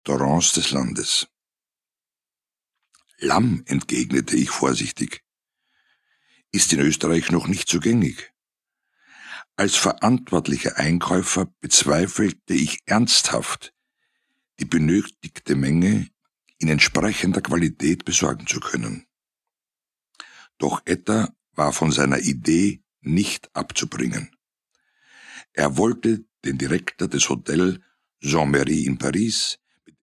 Restaurants des Landes. Lamm, entgegnete ich vorsichtig, ist in Österreich noch nicht so gängig. Als verantwortlicher Einkäufer bezweifelte ich ernsthaft, die benötigte Menge in entsprechender Qualität besorgen zu können. Doch Etter war von seiner Idee nicht abzubringen. Er wollte den Direktor des Hotel Jean-Marie in Paris